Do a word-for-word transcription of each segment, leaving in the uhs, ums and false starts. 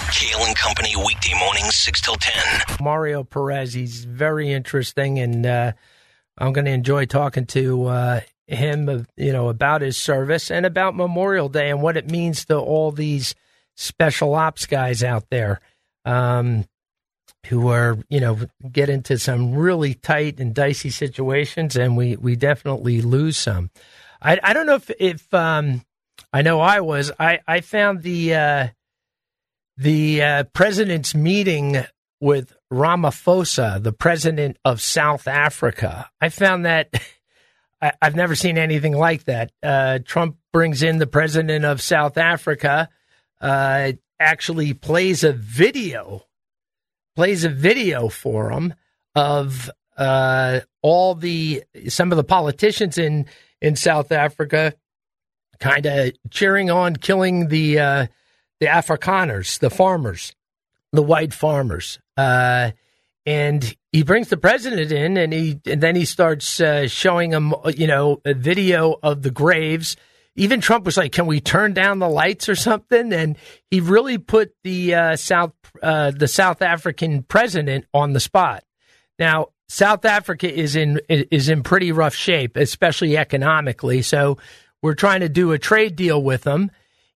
Kale and Company, weekday mornings, six till ten. Mario Perez, he's very interesting, and uh, I'm going to enjoy talking to uh, him, you know, about his service and about Memorial Day and what it means to all these special ops guys out there um, who are, you know, get into some really tight and dicey situations, and we, we definitely lose some. I, I don't know if, if um, I know I was, I, I found the, uh, the uh, president's meeting with Ramaphosa, the president of South Africa. I found that I, I've never seen anything like that. Uh, Trump brings in the president of South Africa, uh, actually plays a video, plays a video for him of uh, all the, some of the politicians in, in South Africa kind of cheering on killing the, uh, the Afrikaners, the farmers, the white farmers. Uh, and he brings the president in, and he and then he starts uh, showing him, you know, a video of the graves. Even Trump was like, "Can we turn down the lights or something?" And he really put the uh, South uh, the South African president on the spot. Now, South Africa is in is in pretty rough shape, especially economically. So we're trying to do a trade deal with them,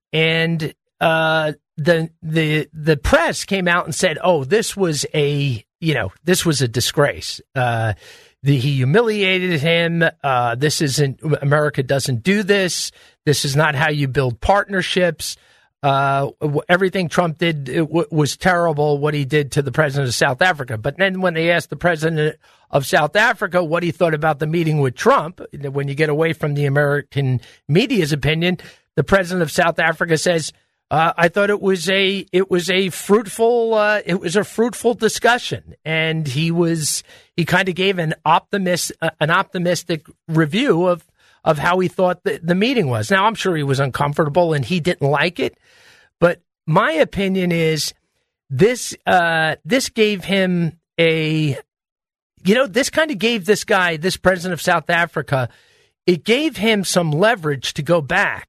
and uh, the the the press came out and said, "Oh, this was a you know this was a disgrace. Uh, the, he humiliated him. Uh, this isn't America doesn't do this. This is not how you build partnerships. Uh, everything Trump did it w- was terrible. What he did to the president of South Africa." But then when they asked the president of South Africa what he thought about the meeting with Trump, when you get away from the American media's opinion, the president of South Africa says, Uh, I thought it was a it was a fruitful uh, it was a fruitful discussion, and he was he kind of gave an optimist uh, an optimistic review of of how he thought the, the meeting was. Now, I'm sure he was uncomfortable and he didn't like it, but my opinion is this uh, this gave him a you know this kind of gave this guy this president of South Africa it gave him some leverage to go back.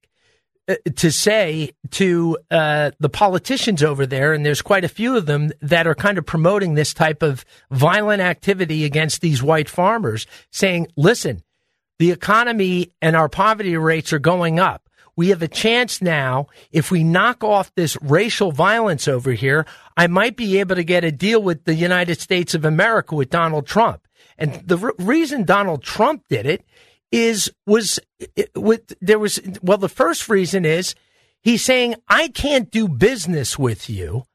To say to uh, the politicians over there, and there's quite a few of them that are kind of promoting this type of violent activity against these white farmers, saying, listen, the economy and our poverty rates are going up. We have a chance now. If we knock off this racial violence over here, I might be able to get a deal with the United States of America with Donald Trump. And the re- reason Donald Trump did it is was with there was well the first reason is he's saying I can't do business with you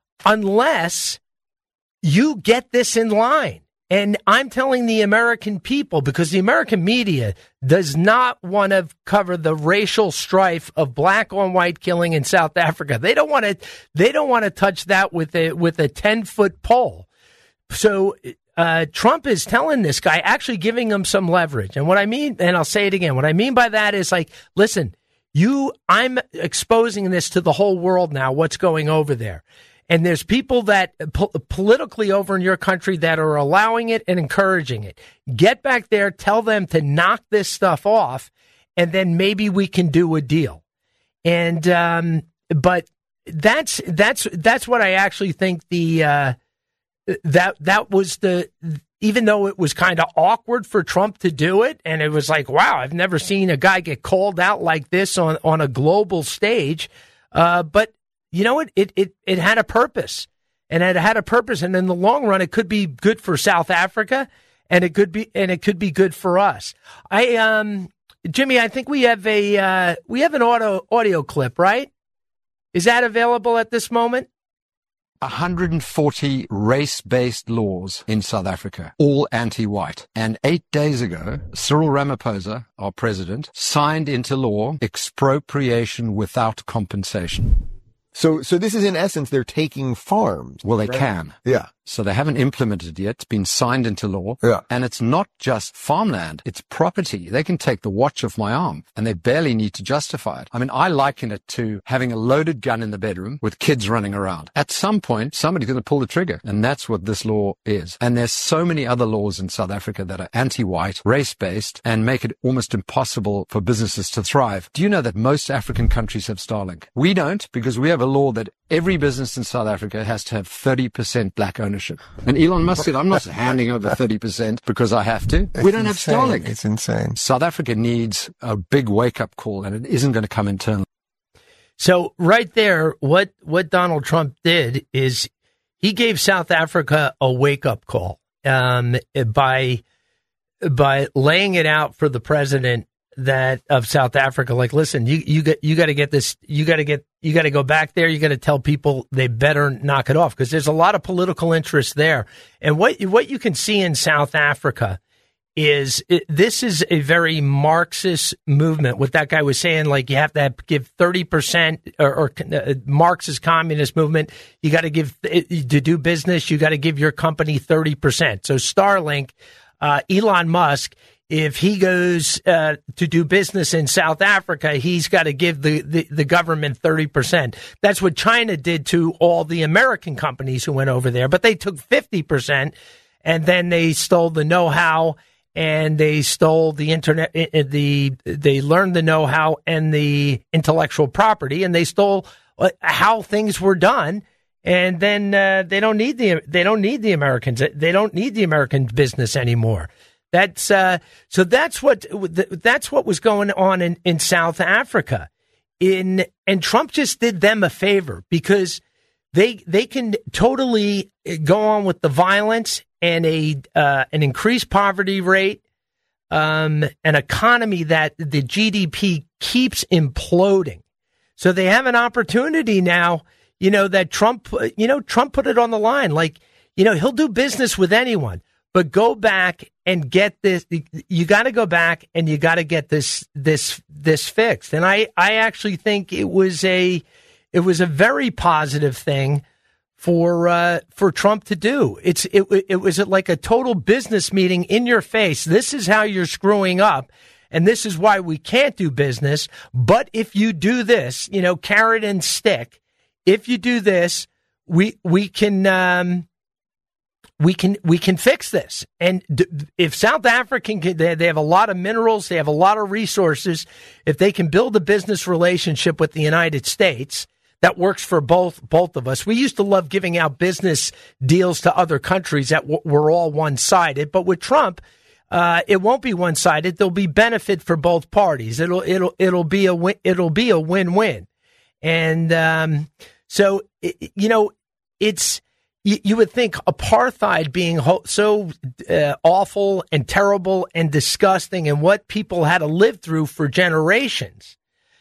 unless you get this in line. And I'm telling the American people, because the American media does not want to cover the racial strife of black on white killing in South Africa. They don't want to they don't want to touch that with a with a ten foot pole. So Uh, Trump is telling this guy, actually giving him some leverage. And what I mean, and I'll say it again, what I mean by that is like, listen, you, I'm exposing this to the whole world now, what's going over there. And there's people that po- politically over in your country that are allowing it and encouraging it. Get back there, tell them to knock this stuff off, and then maybe we can do a deal. And, um, but that's, that's, that's what I actually think the, uh, That that was the, even though it was kind of awkward for Trump to do it, and it was like, wow, I've never seen a guy get called out like this on, on a global stage. Uh, but you know what? It, it it had a purpose, and it had a purpose, and in the long run, it could be good for South Africa, and it could be and it could be good for us. I um Jimmy, I think we have a uh, we have an audio audio clip, right? Is that available at this moment? one hundred forty race-based laws in South Africa, all anti-white. And eight days ago, Cyril Ramaphosa, our president, signed into law expropriation without compensation. So, so this is in essence, they're taking farms. Well, they right? can. Yeah. So they haven't implemented it yet. It's been signed into law. Yeah. And it's not just farmland. It's property. They can take the watch off my arm and they barely need to justify it. I mean, I liken it to having a loaded gun in the bedroom with kids running around. At some point, somebody's going to pull the trigger. And that's what this law is. And there's so many other laws in South Africa that are anti-white, race-based, and make it almost impossible for businesses to thrive. Do you know that most African countries have Starlink? We don't, because we have a law that Every business in South Africa has to have thirty percent black ownership. And Elon Musk said, I'm not handing over thirty percent because I have to. It's we don't insane. have Starlink. It's insane. South Africa needs a big wake-up call, and it isn't going to come internally. So right there, what, what Donald Trump did is he gave South Africa a wake-up call um, by by laying it out for the president that of South Africa, like, listen, you you got you got to get this, you got to get you got to go back there, you got to tell people they better knock it off because there's a lot of political interest there. And what what you can see in South Africa is it, this is a very Marxist movement. What that guy was saying, like you have to have, give thirty percent or, or uh, Marxist communist movement. You got to give to do business. You got to give your company thirty percent. So Starlink, uh, Elon Musk, if he goes uh, to do business in South Africa, he's got to give the, the, the government thirty percent. That's what China did to all the American companies who went over there. But they took fifty percent, and then they stole the know-how, and they stole the internet. The They learned the know-how and the intellectual property, and they stole how things were done. And then uh, they don't need the they don't need the Americans. They don't need the American business anymore. That's uh, so. That's what that's what was going on in, in South Africa. In and Trump just did them a favor because they they can totally go on with the violence and a uh, an increased poverty rate, um, an economy that the G D P keeps imploding. So they have an opportunity now. You know that Trump. You know Trump put it on the line. Like you know he'll do business with anyone. But go back and get this. You got to go back and you got to get this this this fixed. And I, I actually think it was a it was a very positive thing for uh, for Trump to do. It's it it was like a total business meeting in your face. This is how you're screwing up, and this is why we can't do business. But if you do this, you know, carrot and stick. If you do this, we we can. Um, We can we can fix this. And d- if South African can, they, they have a lot of minerals, they have a lot of resources. If they can build a business relationship with the United States that works for both both of us. We used to love giving out business deals to other countries that w- were all one-sided, but with Trump, uh, it won't be one-sided. There'll be benefit for both parties. It'll it'll it'll be a win, it'll be a win-win. And um, so it, you know, it's. You would think apartheid being so uh, awful and terrible and disgusting and what people had to live through for generations,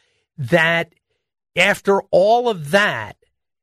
that after all of that,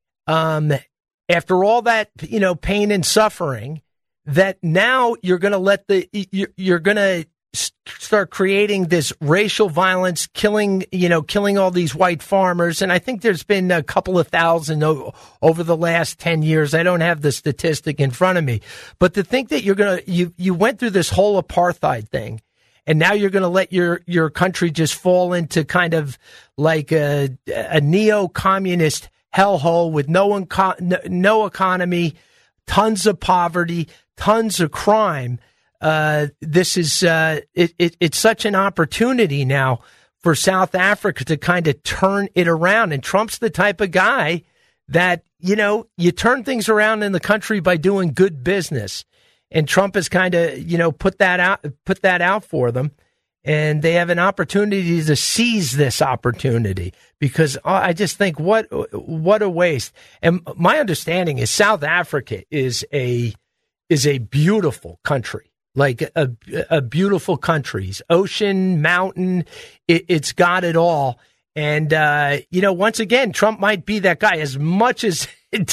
um, after all that, you know, pain and suffering, that now you're going to let the, you're, you're going to start creating this racial violence, killing, you know, killing all these white farmers. And I think there's been a couple of thousand o- over the last ten years. I don't have the statistic in front of me, but to think that you're going to, you, you went through this whole apartheid thing and now you're going to let your, your country just fall into kind of like a, a neo-communist hellhole with no, inco- no, no economy, tons of poverty, tons of crime. Uh, this is uh, it, it, it's such an opportunity now for South Africa to kind of turn it around. And Trump's the type of guy that, you know, you turn things around in the country by doing good business. And Trump has kind of, you know, put that out, put that out for them. And they have an opportunity to seize this opportunity because oh, I just think what what a waste. And my understanding is South Africa is a is a beautiful country. Like a, a beautiful country, ocean, mountain, it, it's got it all. And, uh, you know, once again, Trump might be that guy. As much as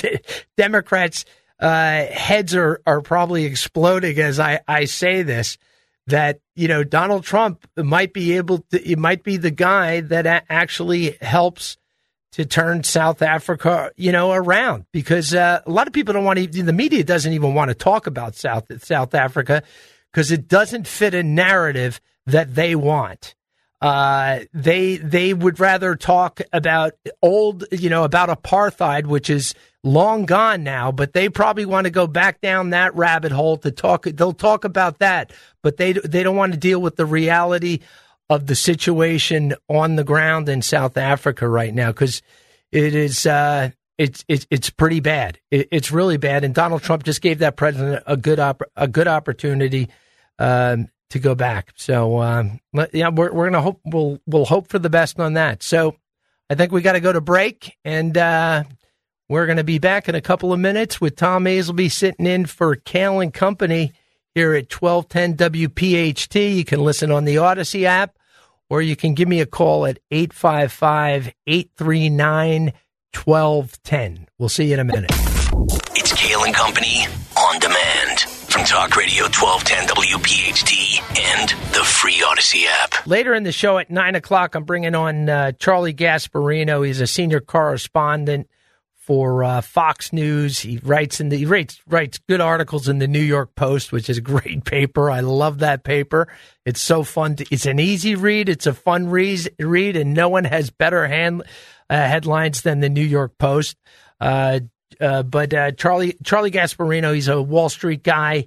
Democrats' uh, heads are, are probably exploding as I, I say this, that, you know, Donald Trump might be able to, he might be the guy that a- actually helps to turn South Africa, you know, around because uh, a lot of people don't want to, the media doesn't even want to talk about South South Africa because it doesn't fit a narrative that they want. Uh, they they would rather talk about old, you know, about apartheid, which is long gone now, but they probably want to go back down that rabbit hole to talk. They'll talk about that, but they they don't want to deal with the reality of the situation on the ground in South Africa right now, because it is uh, it's it's it's pretty bad. It, it's really bad. And Donald Trump just gave that president a good op- a good opportunity um, to go back. So um, yeah, we're we're gonna hope we'll we'll hope for the best on that. So I think we got to go to break, and uh, we're going to be back in a couple of minutes with Tom Hazelby sitting in for Kale and Company here at twelve ten W P H T. You can listen on the Odyssey app, or you can give me a call at eight five five, eight three nine, one two one zero. We'll see you in a minute. It's Kale and Company on demand from Talk Radio twelve ten W P H T and the free Odyssey app. Later in the show at nine o'clock, I'm bringing on uh, Charlie Gasparino. He's a senior correspondent for uh, Fox News. He writes in the he writes, writes good articles in the New York Post, which is a great paper. I love that paper. It's so fun. To, it's an easy read. It's a fun read, read and no one has better hand, uh, headlines than the New York Post. Uh, uh, but uh, Charlie Charlie Gasparino, he's a Wall Street guy.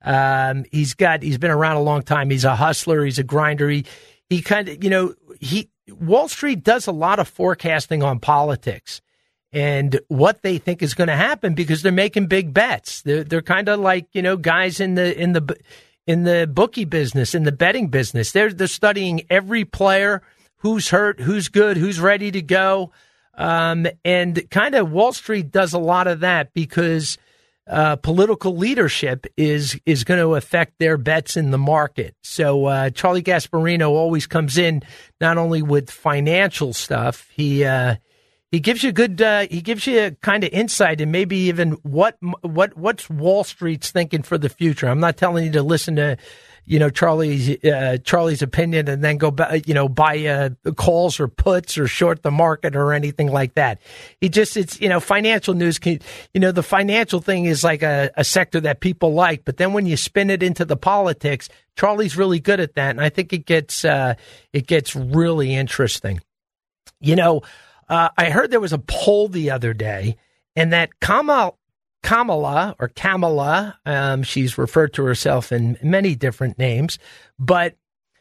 Um, he's got he's been around a long time. He's a hustler. He's a grinder. He he kind of you know he Wall Street does a lot of forecasting on politics and what they think is going to happen because they're making big bets. They're they're kind of like, you know, guys in the in the in the bookie business, in the betting business. They're they're studying every player, who's hurt, who's good, who's ready to go, um, and kind of Wall Street does a lot of that because uh, political leadership is is going to affect their bets in the market. So uh, Charlie Gasparino always comes in not only with financial stuff, he. Uh, He gives you good. Uh, he gives you a kind of insight and maybe even what what what's Wall Street's thinking for the future. I'm not telling you to listen to, you know, Charlie's uh, Charlie's opinion and then go buy, you know, buy uh, calls or puts or short the market or anything like that. He just it's you know financial news. Can, you know, the financial thing is like a, a sector that people like, but then when you spin it into the politics, Charlie's really good at that, and I think it gets uh, it gets really interesting. You know. Uh, I heard there was a poll the other day, and that Kamala, Kamala or Kamala, um, she's referred to herself in many different names, but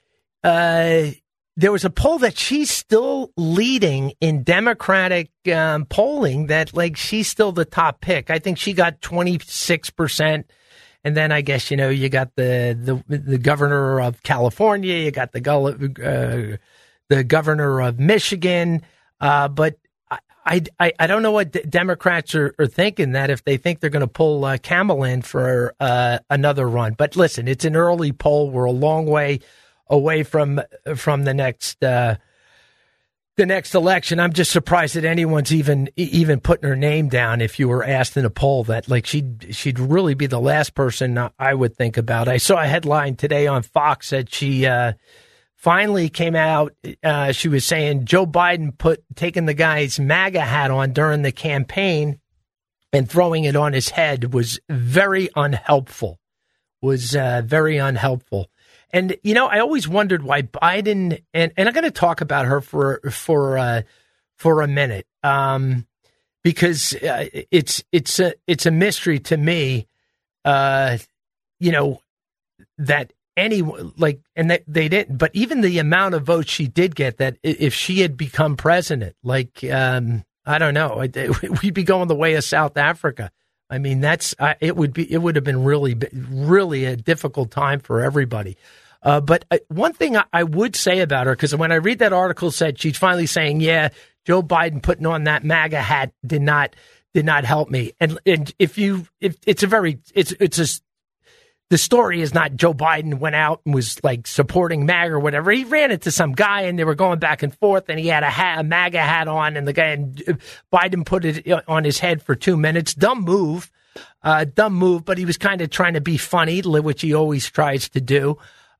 uh, there was a poll that she's still leading in Democratic um, polling, that like she's still the top pick. I think she got twenty-six percent. And then I guess, you know, you got the the, the governor of California, you got the, uh, the governor of Michigan. Uh, but I, I I don't know what d- Democrats are, are thinking, that if they think they're going to pull uh, Kamala in for uh, another run. But listen, it's an early poll. We're a long way away from from the next uh, the next election. I'm just surprised that anyone's even even putting her name down. If you were asked in a poll, that like she'd she'd really be the last person I would think about. I saw a headline today on Fox that she. Uh, Finally came out, uh, she was saying Joe Biden put taking the guy's MAGA hat on during the campaign and throwing it on his head was very unhelpful, was uh, very unhelpful. And, you know, I always wondered why Biden, and, and I'm going to talk about her for for uh, for a minute, um, because uh, it's it's a, it's a mystery to me, uh, you know, that Any like, and that they didn't, but even the amount of votes she did get, that if she had become president, like, um, I don't know, we'd be going the way of South Africa. I mean, that's, uh, it would be, it would have been really, really a difficult time for everybody. Uh, but uh, one thing I, I would say about her, because when I read that article, said she's finally saying, yeah, Joe Biden putting on that MAGA hat did not, did not help me. And, and if you, if it's a very, it's, it's a, the story is not Joe Biden went out and was like supporting MAGA or whatever. He ran into some guy and they were going back and forth, and he had a, hat, a MAGA hat on, and the guy and Biden put it on his head for two minutes. Dumb move, uh, dumb move. But he was kind of trying to be funny, which he always tries to do,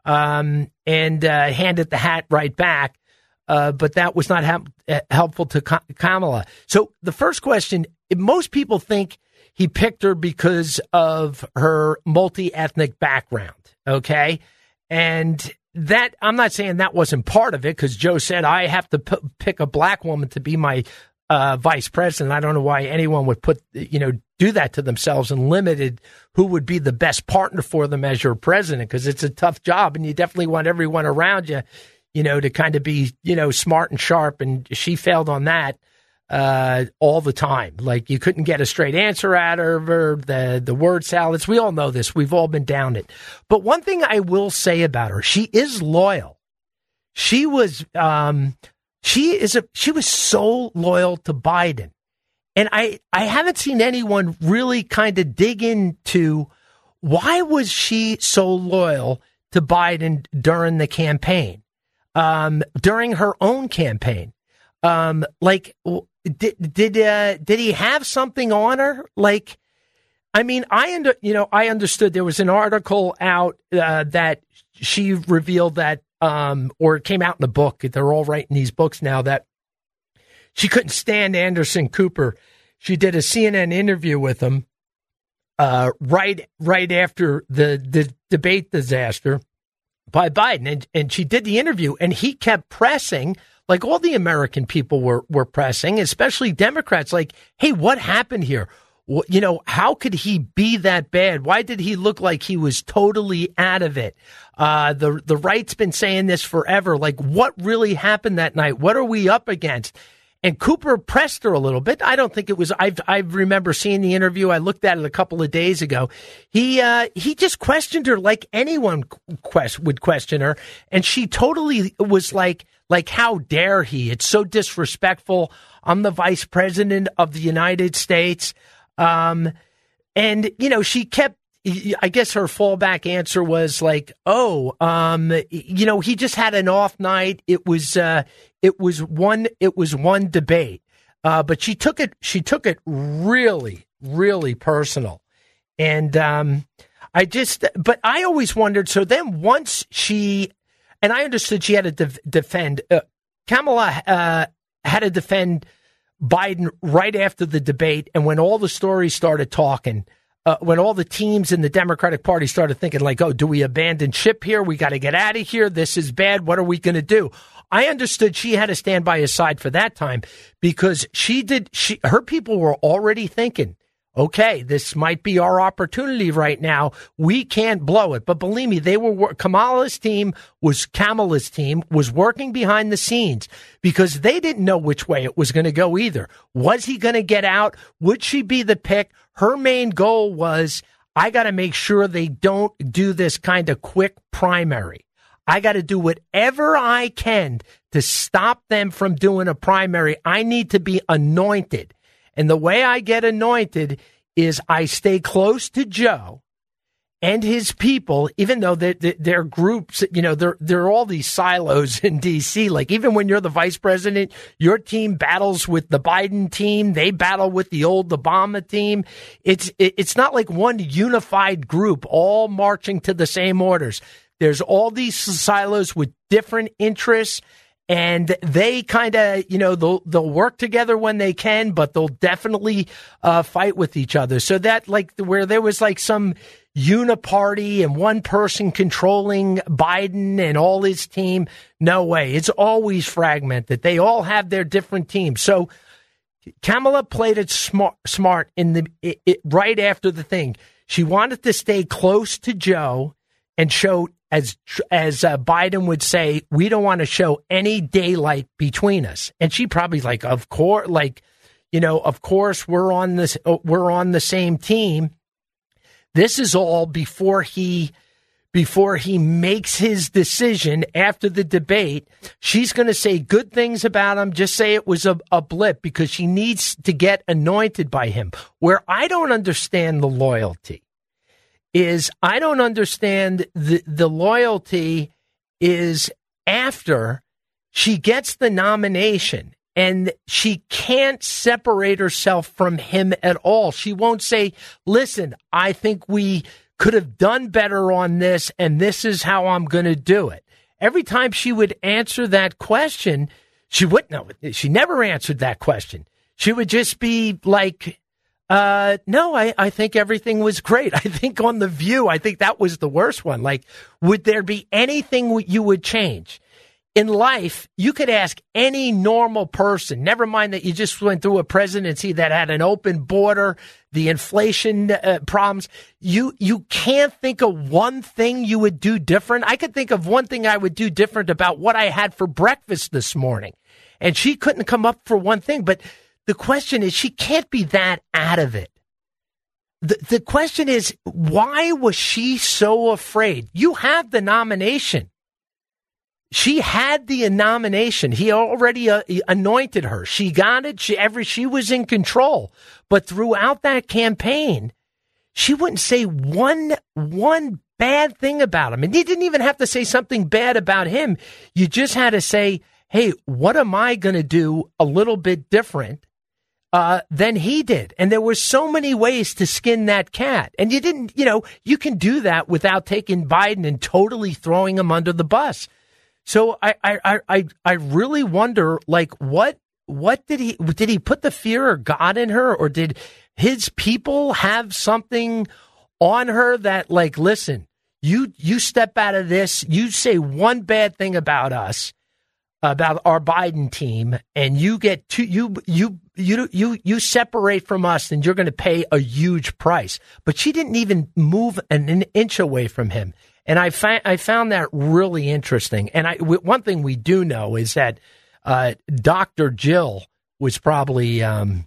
um, and uh, handed the hat right back. Uh, but that was not ha- helpful to Kamala. So the first question: most people think he picked her because of her multi-ethnic background, okay? And that, I'm not saying that wasn't part of it, because Joe said, I have to p- pick a black woman to be my uh, vice president. I don't know why anyone would put, you know, do that to themselves and limited who would be the best partner for them as your president, because it's a tough job, and you definitely want everyone around you, you know, to kind of be, you know, smart and sharp, and she failed on that. uh, all the time. Like you couldn't get a straight answer out of her, the, the word salads. We all know this. We've all been down it. But one thing I will say about her, she is loyal. She was, um, she is a, she was so loyal to Biden. And I, I haven't seen anyone really kind of dig into why was she so loyal to Biden during the campaign, um, during her own campaign. Um, like, did did uh, did he have something on her? Like, I mean, I under, you know, I understood there was an article out uh, that she revealed that, um, or it came out in the book. They're all writing these books now that she couldn't stand Anderson Cooper. She did a C N N interview with him uh, right right after the the debate disaster by Biden, and and she did the interview, and he kept pressing. Like all the American people were, were pressing, especially Democrats, like, hey, what happened here? You know, how could he be that bad? Why did he look like he was totally out of it? Uh, the, the right's been saying this forever. Like, what really happened that night? What are we up against? And Cooper pressed her a little bit. I don't think it was, I've, I remember seeing the interview. I looked at it a couple of days ago. He, uh, he just questioned her like anyone quest, would question her. And she totally was like, like, how dare he? It's so disrespectful. I'm the vice president of the United States. Um, and, you know, she kept, I guess her fallback answer was like, oh, um, you know, he just had an off night. It was, uh, it was one, it was one debate. Uh, but she took it, she took it really, really personal. And, um, I just, but I always wondered. So then once she, and I understood she had to de- defend, uh, Kamala uh, had to defend Biden right after the debate. And when all the stories started talking, uh, when all the teams in the Democratic Party started thinking like, oh, do we abandon ship here? We got to get out of here. This is bad. What are we going to do? I understood she had to stand by his side for that time because she did. She, her people were already thinking, okay, this might be our opportunity right now. We can't blow it. But believe me, they were, Kamala's team was, Kamala's team was working behind the scenes because they didn't know which way it was going to go either. Was he going to get out? Would she be the pick? Her main goal was, I got to make sure they don't do this kind of quick primary. I got to do whatever I can to stop them from doing a primary. I need to be anointed. And the way I get anointed is I stay close to Joe and his people, even though they're, they're groups, you know, they're, they're all these silos in D C. Like even when you're the vice president, your team battles with the Biden team. They battle with the old Obama team. It's, it's not like one unified group all marching to the same orders. There's all these silos with different interests. And they kind of, you know, they'll, they'll work together when they can, but they'll definitely uh, fight with each other. So that like where there was like some uniparty and one person controlling Biden and all his team, no way. It's always fragmented. They all have their different teams. So Kamala played it smart, smart in the it, it, right after the thing. She wanted to stay close to Joe and show, as as uh, Biden would say, we don't want to show any daylight between us. And she probably like, of course, like, you know, of course we're on this, we're on the same team. This is all before he before he makes his decision after the debate. She's going to say good things about him. Just say it was a, a blip because she needs to get anointed by him. Where I don't understand the loyalty is I don't understand the, the loyalty is after she gets the nomination and she can't separate herself from him at all. She won't say, listen, I think we could have done better on this and this is how I'm going to do it. Every time she would answer that question, she wouldn't know. She never answered that question. She would just be like, Uh, no, I, I think everything was great. I think on The View, I think that was the worst one. Like, would there be anything you would change? In life, you could ask any normal person, never mind that you just went through a presidency that had an open border, the inflation uh, problems. You, you can't think of one thing you would do different. I could think of one thing I would do different about what I had for breakfast this morning. And she couldn't come up for one thing, but the question is, she can't be that out of it. The, the question is, why was she so afraid? You have the nomination. She had the nomination. He already uh, anointed her. She got it. She every she was in control. But throughout that campaign, she wouldn't say one one bad thing about him. And you didn't even have to say something bad about him. You just had to say, hey, what am I going to do a little bit different uh, than he did? And there were so many ways to skin that cat. And you didn't, you know, you can do that without taking Biden and totally throwing him under the bus. So I, I, I, I really wonder, like, what, what did he, did he put the fear of God in her, or did his people have something on her that, like, listen, you, you step out of this, you say one bad thing about us, about our Biden team, and you get to, you, you, you, you, you separate from us, and you're going to pay a huge price. But she didn't even move an, an inch away from him. And I, fa- I found that really interesting. And I, w- one thing we do know is that uh, Doctor Jill was probably, um,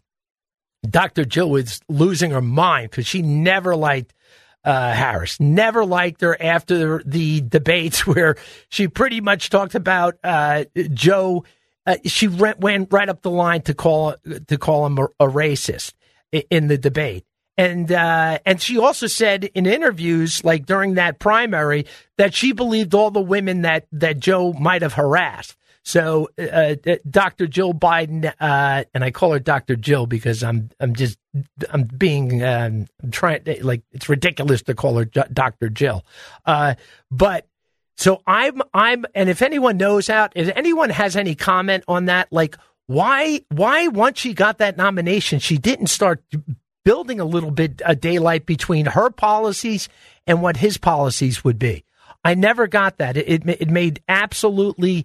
Doctor Jill was losing her mind because she never liked uh, Harris, never liked her after the debates where she pretty much talked about uh, Joe. Uh, she went, went right up the line to call to call him a, a racist in the debate. And uh, and she also said in interviews, like during that primary, that she believed all the women that, that Joe might have harassed. So uh, Doctor Jill Biden, uh, and I call her Doctor Jill because I'm I'm just I'm being um, I'm trying like it's ridiculous to call her Doctor Jill. Uh, but so I'm I'm and if anyone knows out, if anyone has any comment on that, like why why once she got that nomination, she didn't start building a little bit of daylight between her policies and what his policies would be. I never got that. It, it, it made absolutely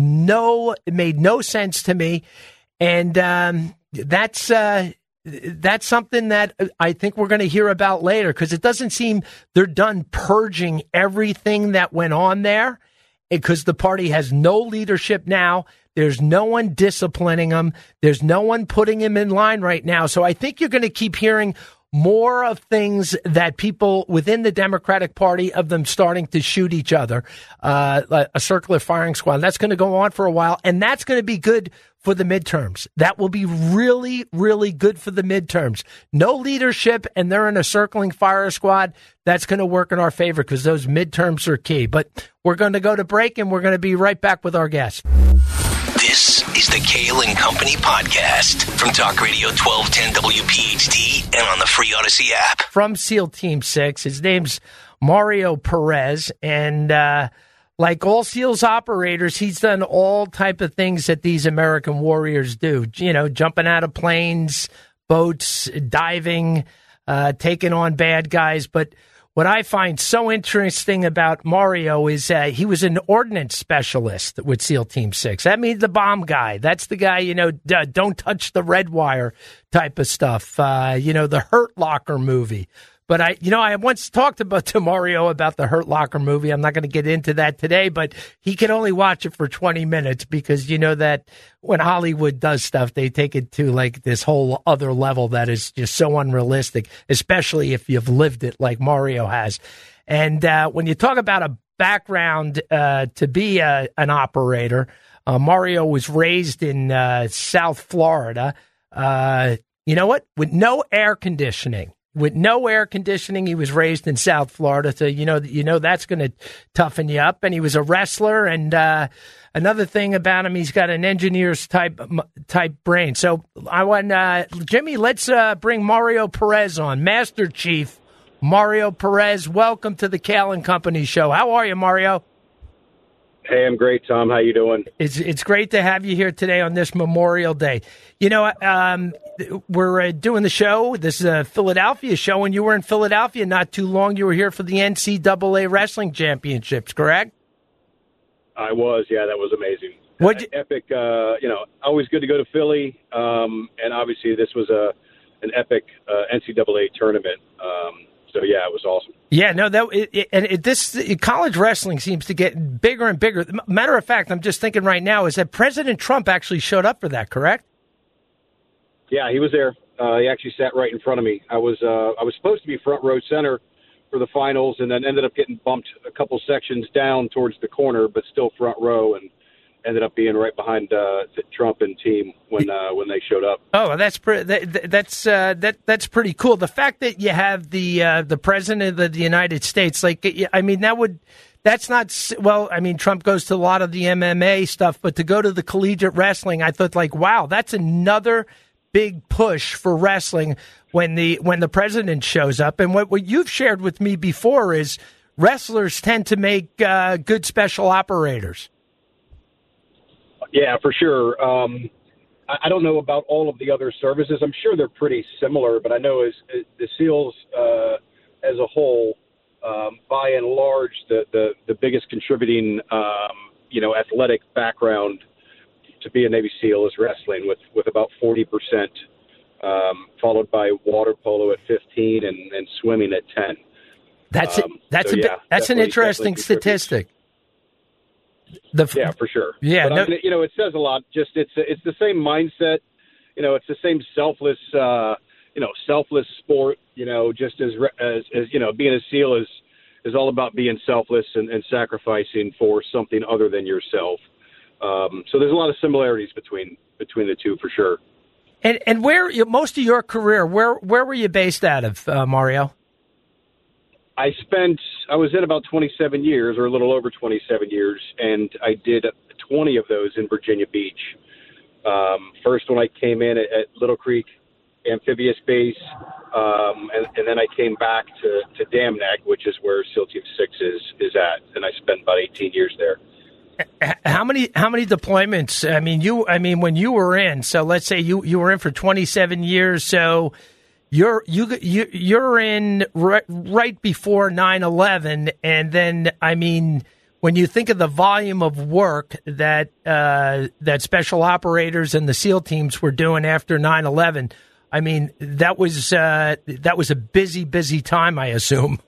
no, it made no sense to me. And um, that's, uh, that's something that I think we're going to hear about later, because it doesn't seem they're done purging everything that went on there, because the party has no leadership now. There's no one disciplining him. There's no one putting him in line right now. So I think you're going to keep hearing more of things that people within the Democratic Party of them starting to shoot each other, uh, a circular firing squad. That's going to go on for a while, and that's going to be good for the midterms. That will be really, really good for the midterms. No leadership, and they're in a circling fire squad. That's going to work in our favor because those midterms are key. But we're going to go to break, and we're going to be right back with our guests. This is the Kale and Company podcast from Talk Radio twelve ten W P H T and on the free Odyssey app. From SEAL Team six, his name's Mario Perez, and uh, like all SEALs operators, he's done all type of things that these American warriors do. You know, jumping out of planes, boats, diving, uh, taking on bad guys. But what I find so interesting about Mario is uh, he was an ordnance specialist with SEAL Team six. That means the bomb guy. That's the guy, you know, d- don't touch the red wire type of stuff. Uh, you know, the Hurt Locker movie. But I, you know, I once talked about to Mario about the Hurt Locker movie. I'm not going to get into that today, but he can only watch it for twenty minutes because you know that when Hollywood does stuff, they take it to like this whole other level that is just so unrealistic, especially if you've lived it like Mario has. And uh, when you talk about a background uh, to be a, an operator, uh, Mario was raised in uh, South Florida. Uh, you know what? With no air conditioning. With no air conditioning, he was raised in South Florida, so you know you know that's going to toughen you up. And he was a wrestler. And uh, another thing about him, he's got an engineer's type type brain. So I want uh, Jimmy. Let's uh, bring Mario Perez on, Master Chief Mario Perez. Welcome to the Kale and Company show. How are you, Mario? Hey, I'm great, Tom. How you doing? It's it's great to have you here today on this Memorial Day. You know, um, we're uh, doing the show. This is a Philadelphia show, and you were in Philadelphia not too long. You were here for the N C double A Wrestling Championships, correct? I was, yeah. That was amazing. What? Uh, epic. Uh, you know, always good to go to Philly, um, and obviously this was a an epic uh, N C double A tournament. Um, so yeah, it was awesome. Yeah, no, that it, it, and it, this it, college wrestling seems to get bigger and bigger. Matter of fact, I'm just thinking right now is that President Trump actually showed up for that, correct? Yeah, he was there. Uh, he actually sat right in front of me. I was uh, I was supposed to be front row center for the finals, and then ended up getting bumped a couple sections down towards the corner, but still front row, and ended up being right behind uh, the Trump and team when uh, when they showed up. Oh, that's pre- that, that's uh, that that's pretty cool. The fact that you have the uh, the president of the United States, like, I mean, that would that's not well. I mean, Trump goes to a lot of the M M A stuff, but to go to the collegiate wrestling, I thought, like, wow, that's another big push for wrestling when the when the president shows up. And what, what you've shared with me before is wrestlers tend to make uh, good special operators. Yeah, for sure. Um, I, I don't know about all of the other services. I'm sure they're pretty similar, but I know as, as the SEALs uh, as a whole, um, by and large, the, the, the biggest contributing, um, you know, athletic background to be a Navy SEAL is wrestling, with, with about forty percent, um, followed by water polo at fifteen and, and swimming at ten. That's um, that's so, a yeah, that's an interesting statistic. The f- yeah, for sure. Yeah, but no, I mean, you know, it says a lot. Just it's it's the same mindset. You know, it's the same selfless, uh, you know, selfless sport. You know, just as as, as you know, being a SEAL is is all about being selfless and, and sacrificing for something other than yourself. Um, so there's a lot of similarities between between the two, for sure. And and where most of your career, where where were you based out of, uh, Mario? I spent I was in about twenty-seven years, or a little over twenty-seven years, and I did twenty of those in Virginia Beach. Um, first, when I came in at, at Little Creek Amphibious Base, um, and, and then I came back to to Damnag, which is where SEAL Team Six is is at, and I spent about eighteen years there. How many how many deployments? I mean, you. I mean, when you were in, so let's say you, you were in for twenty-seven years. So you're you you you're in right, right before nine eleven, and then I mean, when you think of the volume of work that uh, that special operators and the SEAL teams were doing after nine eleven, I mean, that was uh, that was a busy busy time, I assume.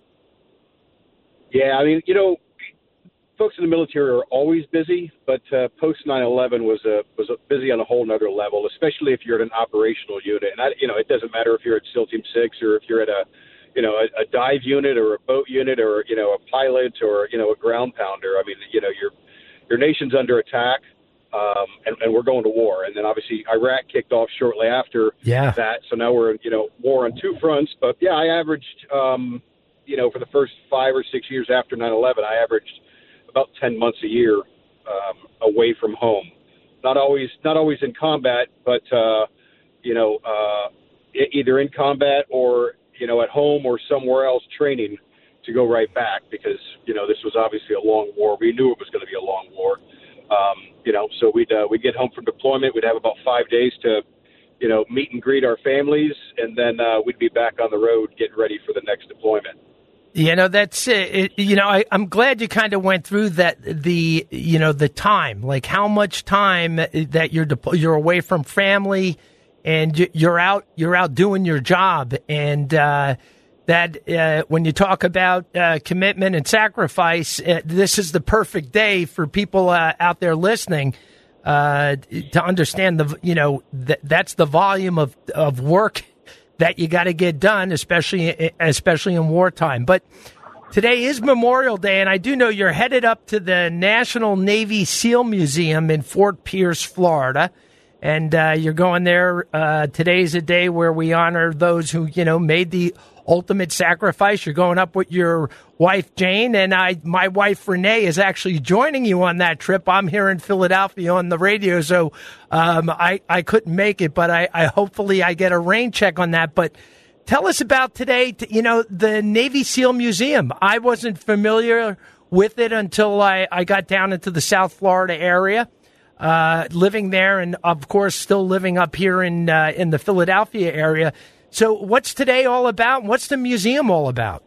Yeah, I mean, you know, folks in the military are always busy, but uh, post nine eleven was a was a busy on a whole nother level, especially if you're at an operational unit. And I, you know, it doesn't matter if you're at SEAL Team Six or if you're at a, you know, a, a dive unit or a boat unit or you know a pilot or you know a ground pounder. I mean, you know, your your nation's under attack, um, and, and we're going to war. And then obviously Iraq kicked off shortly after yeah. that, so now we're in, you know, war on two fronts. But yeah, I averaged, um, you know, for the first five or six years after nine eleven, I averaged about ten months a year um, away from home. Not always, not always in combat, but uh, you know, uh, either in combat or you know at home or somewhere else training to go right back, because you know this was obviously a long war. We knew it was going to be a long war. Um, you know, so we'd uh, we'd get home from deployment. We'd have about five days to you know meet and greet our families, and then uh, we'd be back on the road getting ready for the next deployment. You know, that's it. You know, I, I'm glad you kind of went through that. The you know the time, like how much time that you're you're away from family, and you're out you're out doing your job, and uh, that uh, when you talk about uh, commitment and sacrifice, uh, this is the perfect day for people uh, out there listening uh, to understand the you know th- that's the volume of of work that you got to get done, especially especially in wartime. But today is Memorial Day, and I do know you're headed up to the National Navy SEAL Museum in Fort Pierce, Florida, and uh, you're going there. Uh, today's a day where we honor those who you know made the ultimate sacrifice. You're going up with your wife Jane, and I, my wife Renee, is actually joining you on that trip. I'm here in Philadelphia on the radio, so um, I I couldn't make it, but I, I hopefully I get a rain check on that. But tell us about today. You know, the Navy SEAL Museum. I wasn't familiar with it until I, I got down into the South Florida area, uh, living there, and of course still living up here in uh, in the Philadelphia area. So what's today all about? What's the museum all about?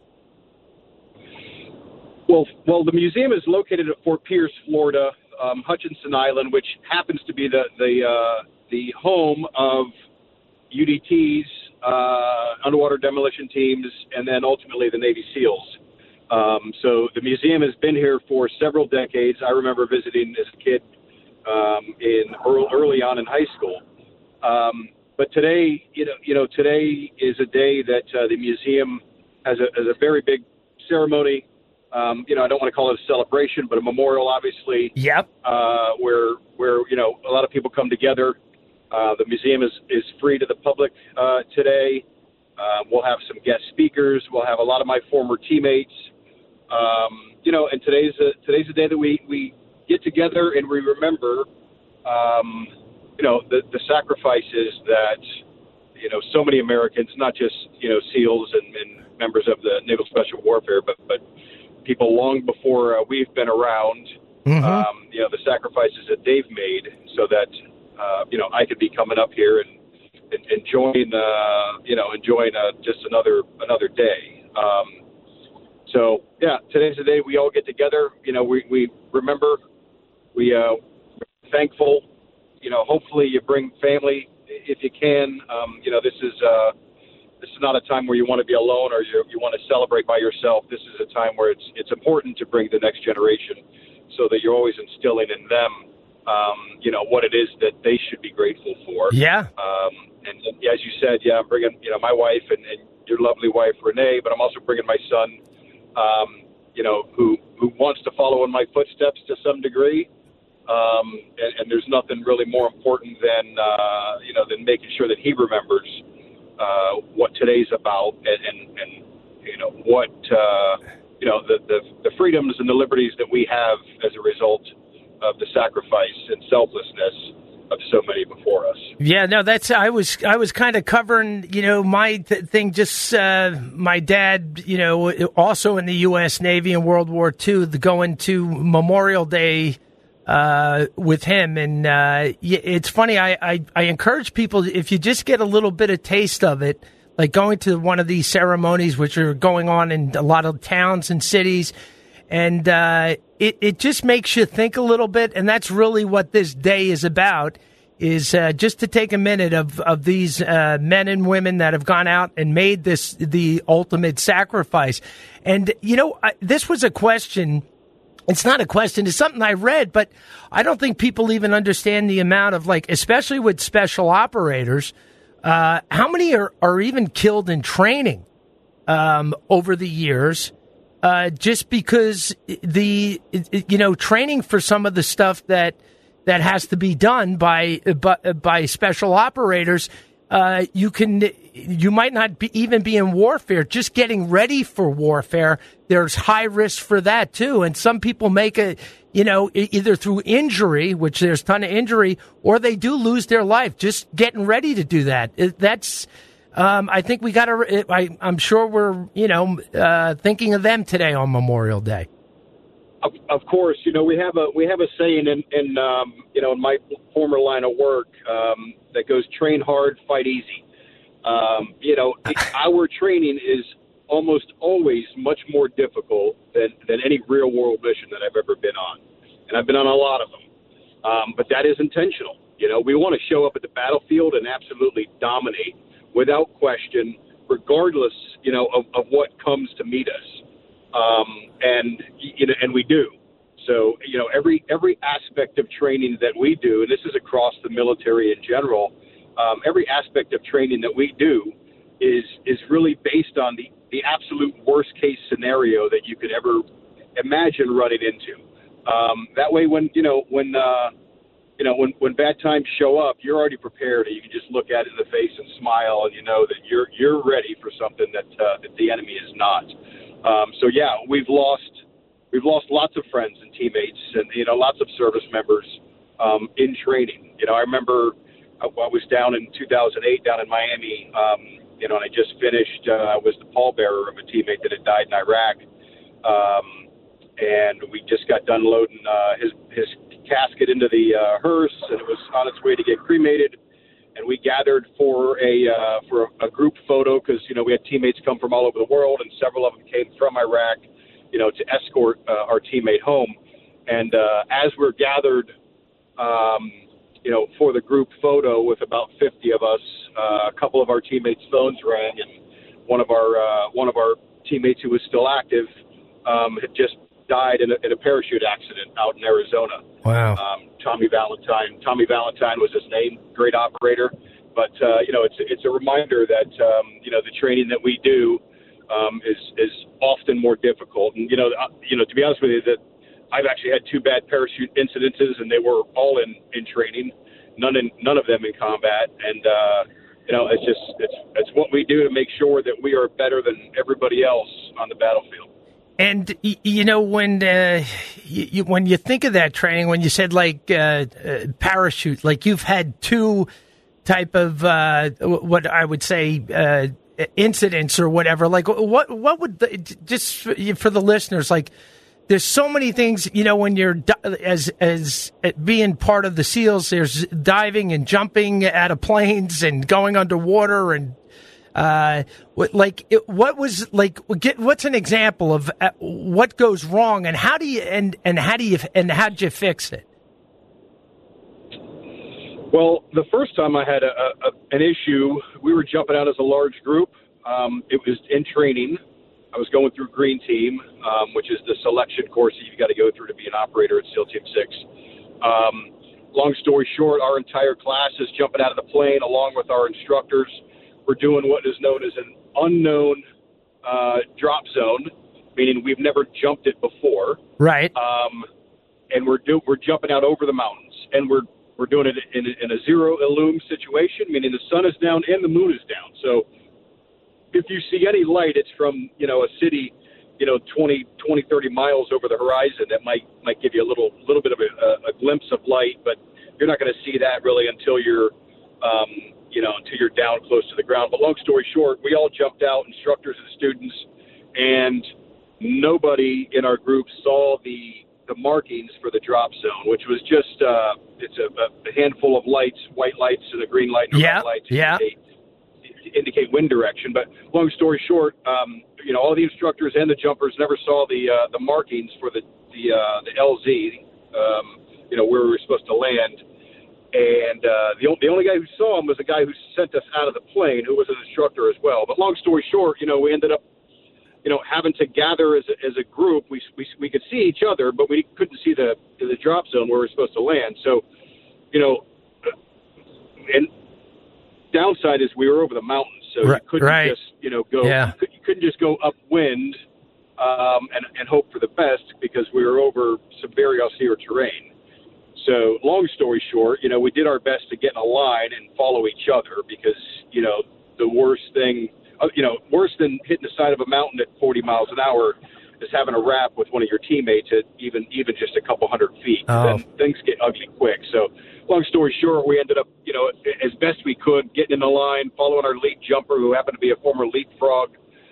Well, well, the museum is located at Fort Pierce, Florida, um, Hutchinson Island, which happens to be the the uh, the home of U D Ts, uh, underwater demolition teams, and then ultimately the Navy SEALs. Um, so the museum has been here for several decades. I remember visiting as a kid um, in early, early on in high school. Um, but today, you know, you know, today is a day that uh, the museum has a, has a very big ceremony. Um, you know, I don't want to call it a celebration, but a memorial, obviously. Yep. Uh, where where you know a lot of people come together. Uh, the museum is, is free to the public uh, today. Uh, we'll have some guest speakers. We'll have a lot of my former teammates. Um, you know, and today's a, today's a day that we, we get together and we remember, um, you know, the, the sacrifices that, you know, so many Americans, not just, you know, SEALs and, and members of the Naval Special Warfare, but, but people long before uh, we've been around, mm-hmm. um, you know, the sacrifices that they've made so that, uh, you know, I could be coming up here and, and enjoying, uh, you know, enjoying uh, just another another day. Um, so, yeah, today's the day we all get together. You know, we, we remember, we uh, we're thankful. You know, hopefully you bring family if you can. Um, you know, this is uh, this is not a time where you want to be alone or you you want to celebrate by yourself. This is a time where it's it's important to bring the next generation so that you're always instilling in them, um, you know, what it is that they should be grateful for. Yeah. Um, and, and as you said, yeah, I'm bringing, you know, my wife and, and your lovely wife, Renee, but I'm also bringing my son, um, you know, who, who wants to follow in my footsteps to some degree. Um, and, and there's nothing really more important than, uh, you know, than making sure that he remembers uh, what today's about and, and, and you know, what, uh, you know, the, the, the freedoms and the liberties that we have as a result of the sacrifice and selflessness of so many before us. Yeah, no, that's I was I was kind of covering, you know, my th- thing. Just uh, my dad, you know, also in the U S Navy in World War Two, the, going to Memorial Day uh, with him, and uh, it's funny. I, I I encourage people, if you just get a little bit of taste of it, like going to one of these ceremonies, which are going on in a lot of towns and cities. And uh, it, it just makes you think a little bit, and that's really what this day is about, is uh, just to take a minute of, of these uh, men and women that have gone out and made this the ultimate sacrifice. And, you know, I, this was a question. It's not a question. It's something I read, but I don't think people even understand the amount of, like, especially with special operators, uh, how many are, are even killed in training um, over the years. Uh, just because the, you know, training for some of the stuff that that has to be done by by, by special operators, uh, you can you might not be, even be in warfare. Just getting ready for warfare, there's high risk for that too. And some people make a, you know, either through injury, which there's a ton of injury, or they do lose their life just getting ready to do that. That's Um, I think we got to, I, I'm sure we're, you know, uh, thinking of them today on Memorial Day. Of, of course, you know, we have a, we have a saying in, in um, you know, in my former line of work um, that goes, train hard, fight easy. Um, you know, our training is almost always much more difficult than, than any real world mission that I've ever been on. And I've been on a lot of them. Um, but that is intentional. You know, we want to show up at the battlefield and absolutely dominate without question, regardless, you know, of, of what comes to meet us, um, and you know, and we do. So, you know, every every aspect of training that we do, and this is across the military in general, um, every aspect of training that we do is is really based on the the absolute worst case scenario that you could ever imagine running into. Um, that way, when you know when uh, You know, when, when bad times show up, you're already prepared, and you can just look at it in the face and smile, and you know that you're you're ready for something that uh, that the enemy is not. Um, so yeah, we've lost we've lost lots of friends and teammates, and you know, lots of service members um, in training. You know, I remember I, I was down in two thousand eight down in Miami. Um, you know, and I just finished. Uh, I was the pallbearer of a teammate that had died in Iraq, um, and we just got done loading uh, his his. casket into the uh, hearse, and it was on its way to get cremated. And we gathered for a uh, for a, a group photo because you know we had teammates come from all over the world, and several of them came from Iraq, you know, to escort uh, our teammate home. And uh, as we're gathered, um, you know, for the group photo with about fifty of us, uh, a couple of our teammates' phones rang, and one of our uh, one of our teammates who was still active um, had just died in a, in a parachute accident out in Arizona. Wow. Um, Tommy Valentine. Tommy Valentine was his name. Great operator. But, uh, you know, it's, it's a reminder that, um, you know, the training that we do um, is, is often more difficult. And, you know, uh, you know, to be honest with you, that I've actually had two bad parachute incidences, and they were all in, in training, none in, none of them in combat. And, uh, you know, it's just, it's, it's what we do to make sure that we are better than everybody else on the battlefield. And, you know, when uh, you, when you think of that training, when you said, like, uh, uh, parachute, like you've had two type of, uh, what I would say, uh, incidents or whatever, like what what would, the, just for the listeners, like, there's so many things, you know, when you're as as being part of the SEALs, there's diving and jumping out of planes and going underwater and uh, like it, what was like get what's an example of what goes wrong and how do you and and how do you and how did you fix it? Well, the first time I had a, a, an issue, we were jumping out as a large group. Um, it was in training. I was going through Green Team, um, which is the selection course that you've got to go through to be an operator at SEAL Team six. Um, long story short, our entire class is jumping out of the plane along with our instructors. We're doing what is known as an unknown uh, drop zone, meaning we've never jumped it before. Right. Um, and we're do- we're jumping out over the mountains, and we're we're doing it in, in a zero illume situation, meaning the sun is down and the moon is down. So if you see any light, it's from, you know, a city, you know, twenty, thirty miles over the horizon. That might might give you a little little bit of a, a glimpse of light, but you're not going to see that really until you're, um, you know, until you're down close to the ground. But long story short, we all jumped out, instructors and students, and nobody in our group saw the the markings for the drop zone, which was just uh, it's a, a handful of lights, white lights and a green light and a yeah, red light. Yeah. Indicate, indicate wind direction. But long story short, um, you know, all the instructors and the jumpers never saw the uh, the markings for the the uh, the L Z, um, you know, where we were supposed to land. And uh, the, the only guy who saw him was the guy who sent us out of the plane, who was an instructor as well. But long story short, you know, we ended up, you know, having to gather as a, as a group. We, we we could see each other, but we couldn't see the the drop zone where we were supposed to land. So, you know, and downside is we were over the mountains, so right, you couldn't right. just, you know, go. Yeah. You couldn't just go upwind um, and and hope for the best, because we were over some very austere terrain. So, long story short, you know, we did our best to get in a line and follow each other, because, you know, the worst thing, uh, you know, worse than hitting the side of a mountain at forty miles an hour is having a rap with one of your teammates at even even just a couple hundred feet. Oh. Then things get ugly quick. So, long story short, we ended up, you know, as best we could, getting in the line, following our lead jumper, who happened to be a former leapfrog,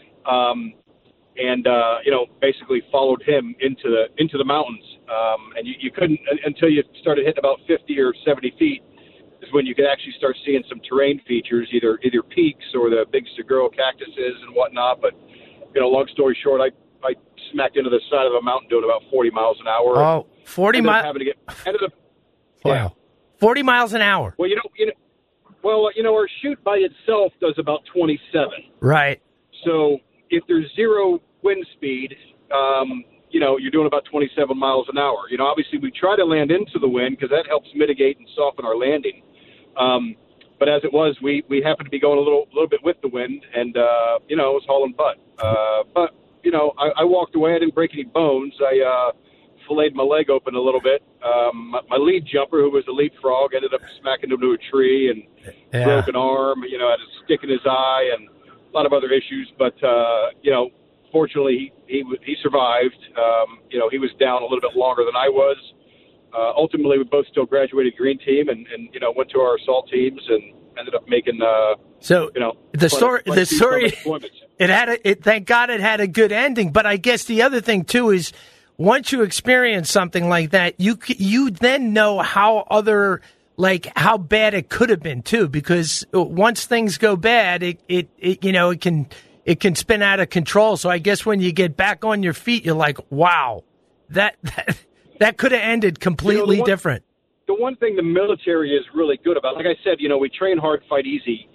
um, and uh, you know, basically followed him into the into the mountains. Um, and you, you couldn't until you started hitting about fifty or seventy feet is when you could actually start seeing some terrain features, either either peaks or the big Seguro cactuses and whatnot. But, you know, long story short, I, I smacked into the side of a mountain doing about forty miles an hour. Oh, forty miles. Having to get ended up. Wow. Yeah. forty miles an hour. Well, you know, you know, well, you know, our chute by itself does about twenty-seven. Right. So if there's zero wind speed, um, you know, you're doing about twenty-seven miles an hour. You know, obviously we try to land into the wind because that helps mitigate and soften our landing. Um, but as it was, we, we happened to be going a little little bit with the wind, and, uh, you know, it was hauling butt. Uh, but, you know, I, I walked away. I didn't break any bones. I uh, filleted my leg open a little bit. Um, my, my lead jumper, who was a leapfrog, ended up smacking into a tree and Yeah. broke an arm, you know, had a stick in his eye and a lot of other issues. But, uh, you know, fortunately, he, he, he survived. Um, you know, he was down a little bit longer than I was. Uh, ultimately, we both still graduated Green Team and, and, you know, went to our assault teams and ended up making, uh, So you know, the story, quite a the few story, deployments. it had a, it, thank God it had a good ending. But I guess the other thing too is once you experience something like that, you c- you then know how other, like how bad it could have been too, because once things go bad, it, it, it you know, it can, it can spin out of control. So I guess when you get back on your feet, you're like, wow, that, that, that could have ended completely You know, the one- different. The one thing the military is really good about, like I said, you know, we train hard, fight easy.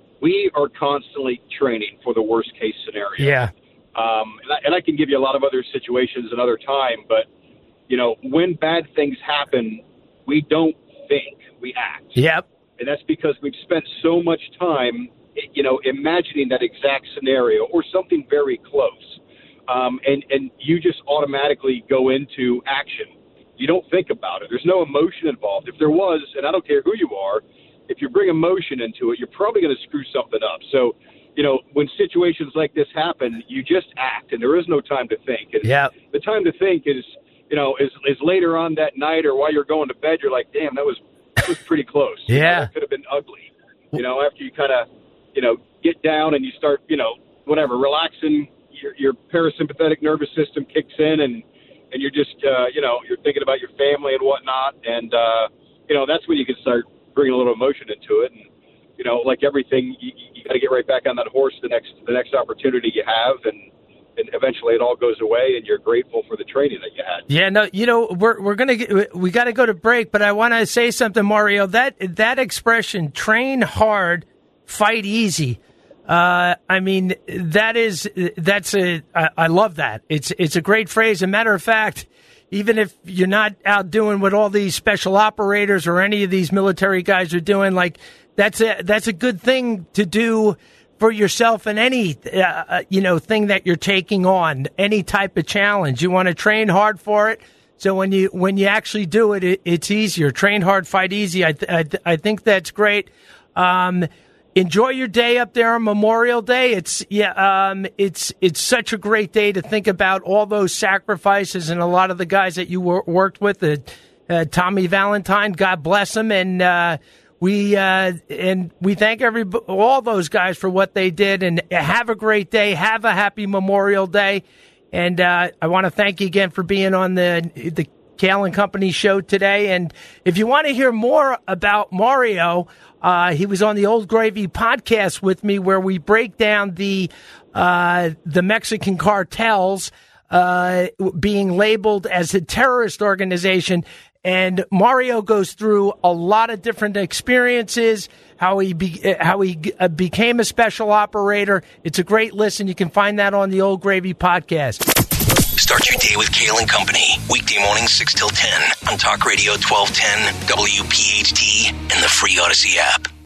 We are constantly training for the worst case scenario. Yeah. Um, and, I, and I can give you a lot of other situations another time, but, you know, when bad things happen, we don't think, we act. Yep. And that's because we've spent so much time, you know, imagining that exact scenario or something very close. Um, and, and you just automatically go into action. You don't think about it. There's no emotion involved. If there was, and I don't care who you are, if you bring emotion into it, you're probably going to screw something up. So, you know, when situations like this happen, you just act, and there is no time to think. And yeah. the time to think is, you know, is, is later on that night or while you're going to bed. You're like, damn, that was that was pretty close. Yeah, you know, that could have been ugly. You know, after you kind of, you know, get down and you start, you know, whatever, relaxing, your, your parasympathetic nervous system kicks in, and and you're just, uh, you know, you're thinking about your family and whatnot, and uh, you know, that's when you can start bringing a little emotion into it. And you know, like everything, you, you got to get right back on that horse the next the next opportunity you have, and and eventually it all goes away, and you're grateful for the training that you had. Yeah, no, you know, we're we're gonna get, we got to go to break, but I want to say something, Mario. That that expression, train hard, fight easy. Uh, I mean, that is that's a I, I love that. It's it's a great phrase. As a matter of fact, even if you're not out doing what all these special operators or any of these military guys are doing, like that's a that's a good thing to do for yourself and any, uh, you know, thing that you're taking on, any type of challenge. You want to train hard for it. So when you when you actually do it, it it's easier. Train hard, fight easy. I th- I, th- I think that's great. Um, enjoy your day up there on Memorial Day. It's yeah, um, it's it's such a great day to think about all those sacrifices and a lot of the guys that you wor- worked with. Uh, uh, Tommy Valentine, God bless him, and. Uh, We uh, and we thank every all those guys for what they did, and have a great day. Have a happy Memorial Day, and uh, I want to thank you again for being on the the Kale and Company show today. And if you want to hear more about Mario, uh, he was on the Old Gravy podcast with me, where we break down the uh, the Mexican cartels uh, being labeled as a terrorist organization. And Mario goes through a lot of different experiences, how he be, how he became a special operator. It's a great listen. You can find that on the Old Gravy podcast. Start your day with Kale and Company. Weekday mornings six till ten on Talk Radio twelve ten, W P H T, and the free Odyssey app.